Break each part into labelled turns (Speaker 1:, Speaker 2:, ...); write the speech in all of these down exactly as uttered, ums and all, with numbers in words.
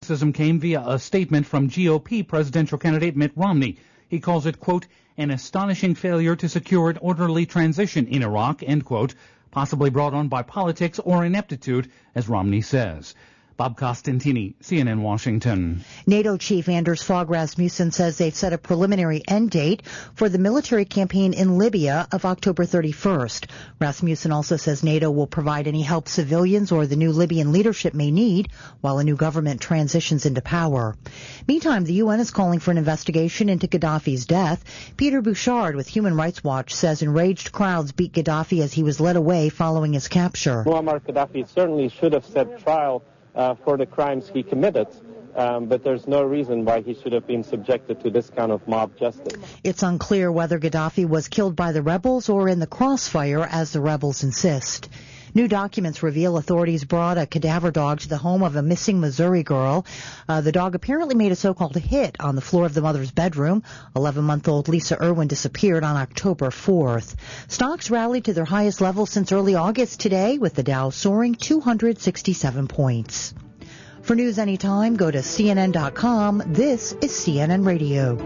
Speaker 1: criticism came via a statement from G O P presidential candidate Mitt Romney. He calls it, quote, an astonishing failure to secure an orderly transition in Iraq, end quote, possibly brought on by politics or ineptitude, as Romney says. Bob Costantini, C N N Washington.
Speaker 2: NATO Chief Anders Fogh Rasmussen says they've set a preliminary end date for the military campaign in Libya of October thirty-first. Rasmussen also says NATO will provide any help civilians or the new Libyan leadership may need while a new government transitions into power. Meantime, the U N is calling for an investigation into Gaddafi's death. Peter Bouchard with Human Rights Watch says enraged crowds beat Gaddafi as he was led away following his capture.
Speaker 3: Muammar Gaddafi certainly should have set trial Uh, for the crimes he committed, um, but there's no reason why he should have been subjected to this kind of mob justice.
Speaker 2: It's unclear whether Gaddafi was killed by the rebels or in the crossfire, as the rebels insist. New documents reveal authorities brought a cadaver dog to the home of a missing Missouri girl. Uh, the dog apparently made a so-called hit on the floor of the mother's bedroom. eleven-month-old Lisa Irwin disappeared on October fourth. Stocks rallied to their highest level since early August today, with the Dow soaring two hundred sixty-seven points. For news anytime, go to C N N dot com. This is C N N Radio.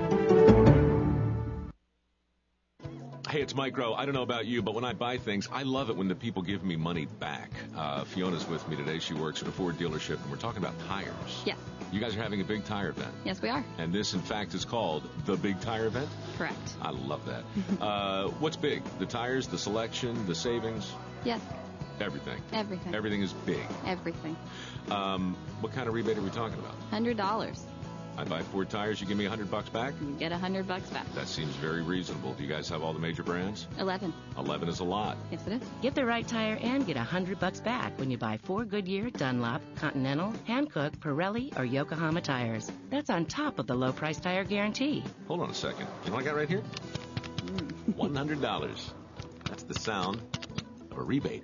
Speaker 4: Hey, it's Mike Rowe. I don't know about you, but when I buy things, I love it when the people give me money back. Uh, Fiona's with me today. She works at a Ford dealership, and we're talking about tires.
Speaker 5: Yes.
Speaker 4: You guys are having a big tire event.
Speaker 5: Yes, we are.
Speaker 4: And this, in fact, is called the Big Tire Event?
Speaker 5: Correct.
Speaker 4: I love that. uh, what's big? The tires, the selection, the savings?
Speaker 5: Yes.
Speaker 4: Everything.
Speaker 5: Everything.
Speaker 4: Everything is big.
Speaker 5: Everything.
Speaker 4: Um, what kind of rebate are we talking about?
Speaker 5: one hundred dollars.
Speaker 4: I buy Ford tires, you give me one hundred bucks back?
Speaker 5: You get one hundred bucks back.
Speaker 4: That seems very reasonable. Do you guys have all the major brands?
Speaker 5: eleven.
Speaker 4: eleven is a lot.
Speaker 5: Yes, it is.
Speaker 6: Get the right tire and get one hundred bucks back when you buy four Goodyear, Dunlop, Continental, Hankook, Pirelli, or Yokohama tires. That's on top of the low price tire guarantee.
Speaker 4: Hold on a second. You know what I got right here? Mm. one hundred dollars. That's the sound of a rebate.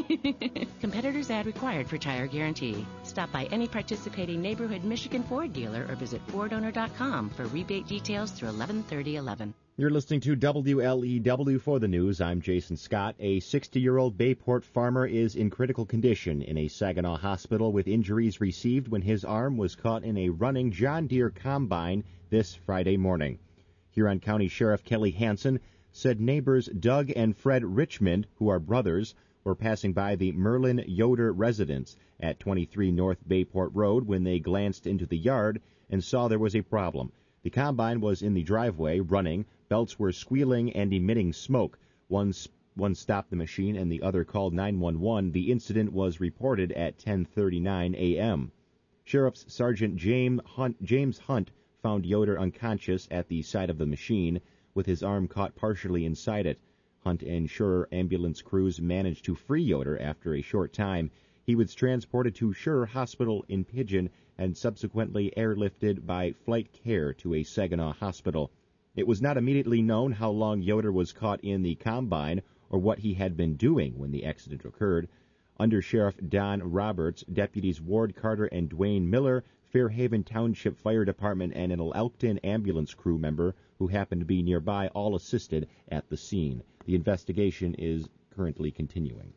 Speaker 6: Competitors ad required for tire guarantee. Stop by any participating neighborhood Michigan Ford dealer or visit Ford Owner dot com for rebate details through eleven thirty eleven.
Speaker 7: You're listening to W L E W for the news. I'm Jason Scott. A sixty-year-old Bayport farmer is in critical condition in a Saginaw hospital with injuries received when his arm was caught in a running John Deere combine this Friday morning. Huron County Sheriff Kelly Hansen said neighbors Doug and Fred Richmond, who are brothers, were passing by the Merlin Yoder residence at twenty-three North Bayport Road when they glanced into the yard and saw there was a problem. The combine was in the driveway, running. Belts were squealing and emitting smoke. One, one stopped the machine and the other called nine one one. The incident was reported at ten thirty-nine a.m. Sheriff's Sergeant James Hunt, James Hunt found Yoder unconscious at the side of the machine, with his arm caught partially inside it. Hunt and Schurer ambulance crews managed to free Yoder after a short time. He was transported to Schurer Hospital in Pigeon and subsequently airlifted by Flight Care to a Saginaw hospital. It was not immediately known how long Yoder was caught in the combine or what he had been doing when the accident occurred. Under Sheriff Don Roberts, deputies Ward Carter and Dwayne Miller, Fairhaven Township Fire Department, and an Elkton ambulance crew member who happened to be nearby all assisted at the scene. The investigation is currently continuing.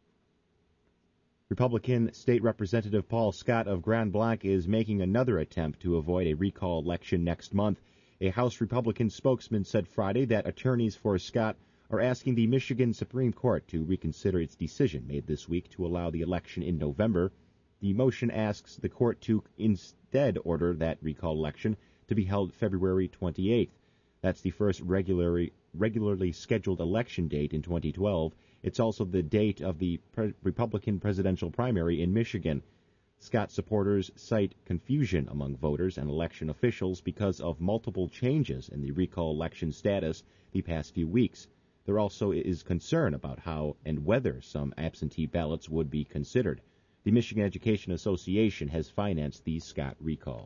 Speaker 7: Republican State Representative Paul Scott of Grand Blanc is making another attempt to avoid a recall election next month. A House Republican spokesman said Friday that attorneys for Scott are asking the Michigan Supreme Court to reconsider its decision made this week to allow the election in November. The motion asks the court to instead order that recall election to be held February twenty-eighth. That's the first regularly, regularly scheduled election date in twenty twelve. It's also the date of the pre- Republican presidential primary in Michigan. Scott supporters cite confusion among voters and election officials because of multiple changes in the recall election status the past few weeks. There also is concern about how and whether some absentee ballots would be considered. The Michigan Education Association has financed the Scott recall.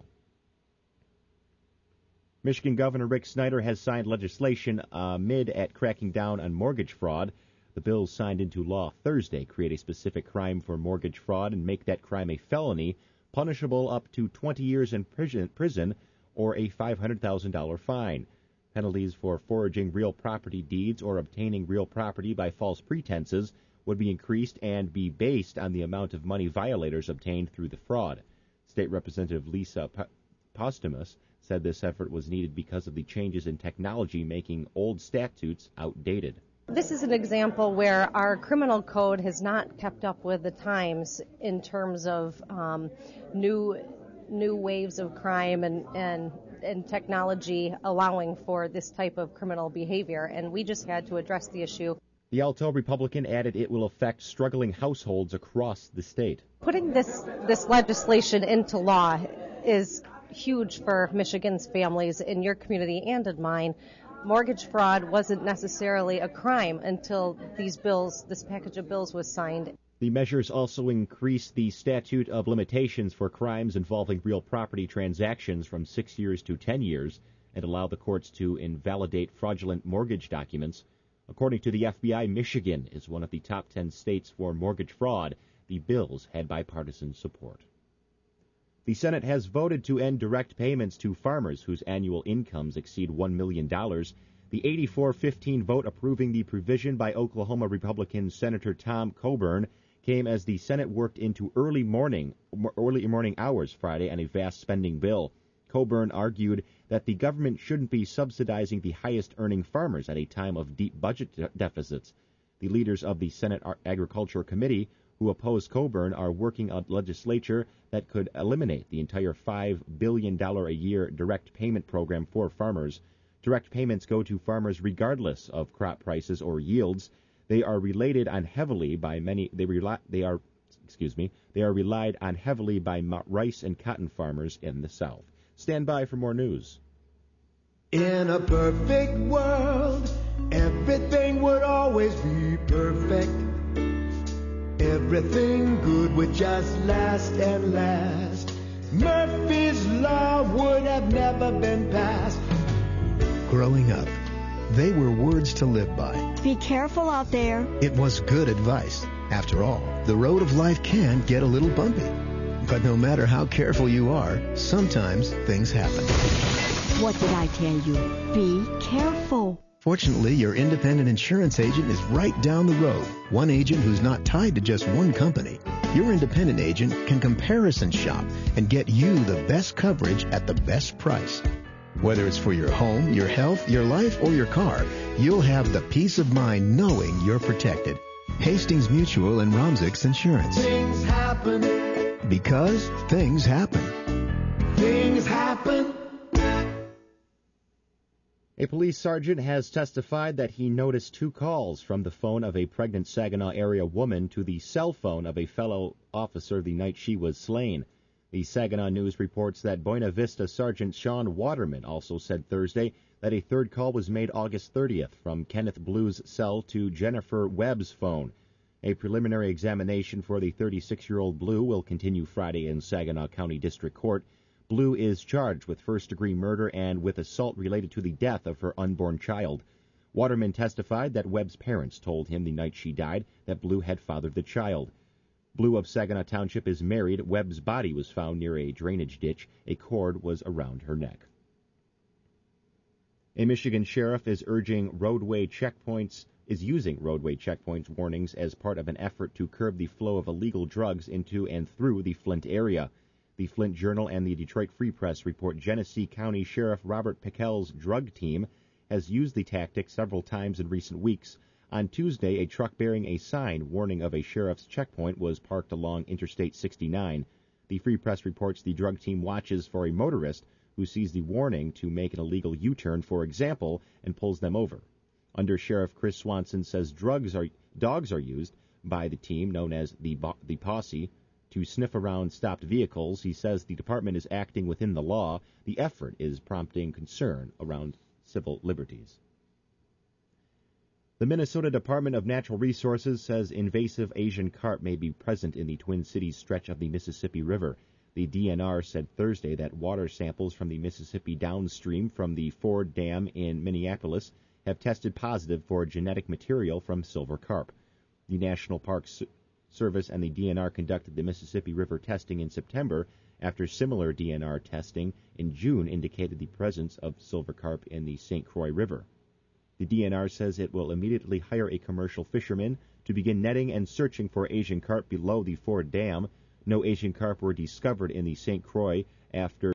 Speaker 7: Michigan Governor Rick Snyder has signed legislation amid at cracking down on mortgage fraud. The bills signed into law Thursday create a specific crime for mortgage fraud and make that crime a felony, punishable up to twenty years in prison or a five hundred thousand dollars fine. Penalties for forging real property deeds or obtaining real property by false pretenses would be increased and be based on the amount of money violators obtained through the fraud. State Representative Lisa P- Postumus said this effort was needed because of the changes in technology making old statutes outdated.
Speaker 8: This is an example where our criminal code has not kept up with the times in terms of um, new new waves of crime and, and, and technology allowing for this type of criminal behavior, and we just had to address the issue.
Speaker 7: The Alto Republican added it will affect struggling households across the state.
Speaker 8: Putting this, this legislation into law is huge for Michigan's families in your community and in mine. Mortgage fraud wasn't necessarily a crime until these bills, this package of bills was signed.
Speaker 7: The measures also increase the statute of limitations for crimes involving real property transactions from six years to ten years and allow the courts to invalidate fraudulent mortgage documents. According to the F B I, Michigan is one of the top ten states for mortgage fraud. The bills had bipartisan support. The Senate has voted to end direct payments to farmers whose annual incomes exceed one million dollars. The eighty-four fifteen vote approving the provision by Oklahoma Republican Senator Tom Coburn came as the Senate worked into early morning, early morning hours Friday on a vast spending bill. Coburn argued that the government shouldn't be subsidizing the highest-earning farmers at a time of deep budget de- deficits. The leaders of the Senate Agriculture Committee who oppose Coburn are working on legislature that could eliminate the entire five billion dollars a year direct payment program for farmers. Direct payments go to farmers regardless of crop prices or yields. They are related on heavily by many. They rely. They are, excuse me. They are relied on heavily by rice and cotton farmers in the South. Stand by for more news.
Speaker 9: In a perfect world, everything would always be perfect. Everything good would just last and last. Murphy's Law would have never been passed.
Speaker 10: Growing up, they were words to live by.
Speaker 11: Be careful out there.
Speaker 10: It was good advice. After all, the road of life can get a little bumpy. But no matter how careful you are, sometimes things happen.
Speaker 11: What did I tell you? Be careful.
Speaker 10: Fortunately, your independent insurance agent is right down the road. One agent who's not tied to just one company. Your independent agent can comparison shop and get you the best coverage at the best price. Whether it's for your home, your health, your life, or your car, you'll have the peace of mind knowing you're protected. Hastings Mutual and Romsix Insurance.
Speaker 9: Things happen.
Speaker 10: Because things happen.
Speaker 9: Things happen.
Speaker 7: A police sergeant has testified that he noticed two calls from the phone of a pregnant Saginaw area woman to the cell phone of a fellow officer the night she was slain. The Saginaw News reports that Buena Vista Sergeant Sean Waterman also said Thursday that a third call was made August thirtieth from Kenneth Blue's cell to Jennifer Webb's phone. A preliminary examination for the thirty-six-year-old Blue will continue Friday in Saginaw County District Court. Blue is charged with first-degree murder and with assault related to the death of her unborn child. Waterman testified that Webb's parents told him the night she died that Blue had fathered the child. Blue of Saginaw Township is married. Webb's body was found near a drainage ditch. A cord was around her neck. A Michigan sheriff is urging roadway checkpoints, is using roadway checkpoints warnings as part of an effort to curb the flow of illegal drugs into and through the Flint area. The Flint Journal and the Detroit Free Press report Genesee County Sheriff Robert Pickell's drug team has used the tactic several times in recent weeks. On Tuesday, a truck bearing a sign warning of a sheriff's checkpoint was parked along Interstate sixty-nine. The Free Press reports the drug team watches for a motorist who sees the warning to make an illegal U-turn, for example, and pulls them over. Under Sheriff Chris Swanson says drugs are dogs are used by the team, known as the, the Posse, to sniff around stopped vehicles. He says the department is acting within the law. The effort is prompting concern around civil liberties. The Minnesota Department of Natural Resources says invasive Asian carp may be present in the Twin Cities stretch of the Mississippi River. The D N R said Thursday that water samples from the Mississippi downstream from the Ford Dam in Minneapolis have tested positive for genetic material from silver carp. The National Park Service and the D N R conducted the Mississippi River testing in September after similar D N R testing in June indicated the presence of silver carp in the Saint Croix River. The D N R says it will immediately hire a commercial fisherman to begin netting and searching for Asian carp below the Ford Dam. No Asian carp were discovered in the Saint Croix after